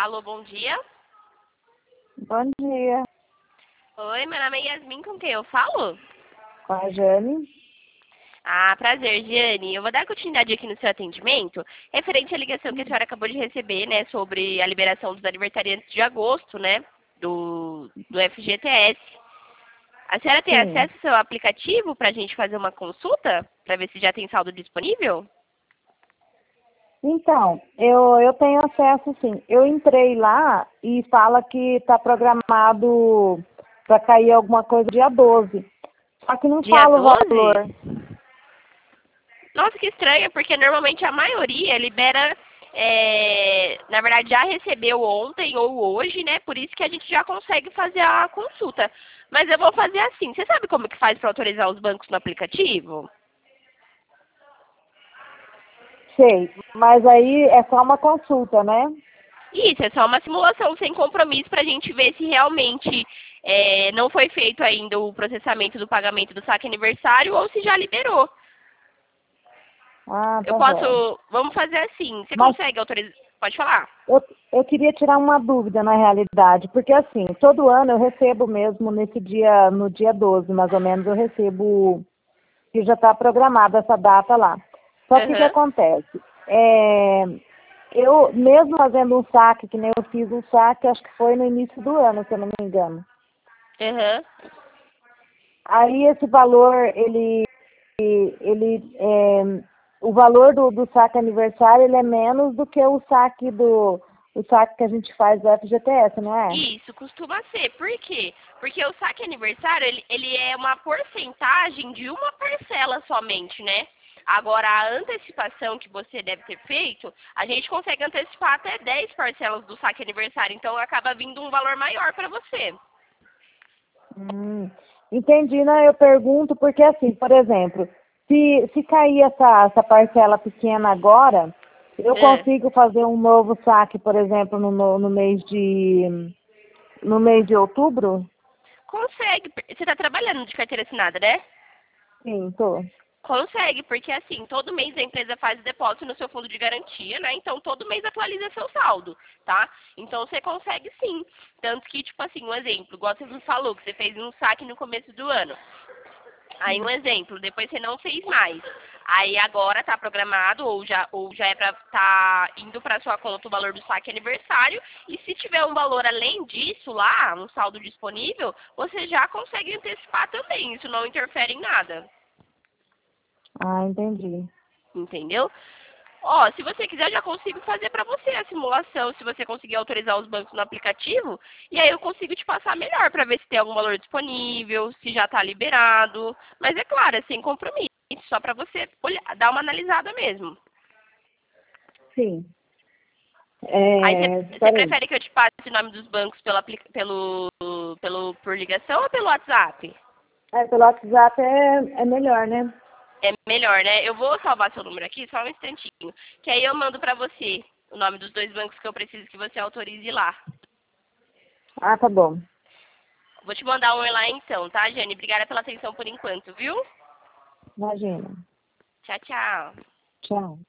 Alô, bom dia. Bom dia, Oi, meu nome é Yasmin, com quem eu falo? com a Jane. Ah, prazer, Giane. Eu vou dar continuidade aqui no seu atendimento, referente à ligação que a senhora acabou de receber, né, sobre a liberação dos aniversariantes de agosto, né, do FGTS. A senhora tem Sim. acesso ao seu aplicativo para a gente fazer uma consulta, para ver se já tem saldo disponível? Então, eu tenho acesso sim. Eu entrei lá e fala que está programado para cair alguma coisa dia 12. Só que não Dia fala o 12? valor. Nossa, que estranho, porque normalmente a maioria libera, na verdade já recebeu ontem ou hoje, né? Por isso que a gente já consegue fazer a consulta. Mas eu vou fazer assim. Você sabe como que faz para autorizar os bancos no aplicativo? Sei, mas aí é só uma consulta, né? Isso, é só uma simulação sem compromisso para a gente ver se realmente não foi feito ainda o processamento do pagamento do saque aniversário ou se já liberou. Ah, Eu tá joia. posso. Vamos fazer assim. Você Mas consegue autorizar? Pode falar. eu queria tirar uma dúvida na realidade, porque assim, todo ano eu recebo mesmo nesse dia, no dia 12, mais ou menos, eu recebo que já está programada essa data lá. Só que o que Aham. acontece? Eu, mesmo fazendo um saque, que nem eu fiz um saque, acho que foi no início do ano, se eu não me engano. Aham. Aí esse valor, o valor do saque aniversário, ele é menos do que o saque que a gente faz do FGTS, não é? Isso, costuma ser. Por quê? Porque o saque aniversário, ele é uma porcentagem de uma parcela somente, né? Agora, a antecipação que você deve ter feito, a gente consegue antecipar até 10 parcelas do saque aniversário. Então, acaba vindo um valor maior para você. Entendi, né? Eu pergunto porque assim, por exemplo, se cair essa parcela pequena agora, eu É. consigo fazer um novo saque, por exemplo, no mês de outubro? Consegue. Você está trabalhando de carteira assinada, né? Sim, tô. Consegue, porque assim, todo mês a empresa faz o depósito no seu fundo de garantia, né? Então todo mês atualiza seu saldo, tá? Então você consegue sim. Tanto que, tipo assim, um exemplo, igual você me falou, que você fez um saque no começo do ano. Aí um exemplo, depois você não fez mais. Aí agora tá programado, ou já é pra tá indo pra sua conta o valor do saque aniversário. E se tiver um valor além disso lá, um saldo disponível, você já consegue antecipar também. Isso não interfere em nada. Ah, entendi. Entendeu? Ó, se você quiser, eu já consigo fazer para você a simulação, se você conseguir autorizar os bancos no aplicativo, e aí eu consigo te passar melhor para ver se tem algum valor disponível, se já está liberado. Mas é claro, é sem compromisso, só para você olhar, dar uma analisada mesmo. Sim. Aí você Espera aí. prefere que eu te passe o nome dos bancos por ligação ou pelo WhatsApp? Pelo WhatsApp é melhor, né? É melhor, né? Eu vou salvar seu número aqui, só um instantinho. Que aí eu mando para você o nome dos dois bancos que eu preciso que você autorize lá. Ah, tá bom. Vou te mandar um oi lá então, tá, Jane? Obrigada pela atenção por enquanto, viu? Imagina. Tchau, tchau. Tchau.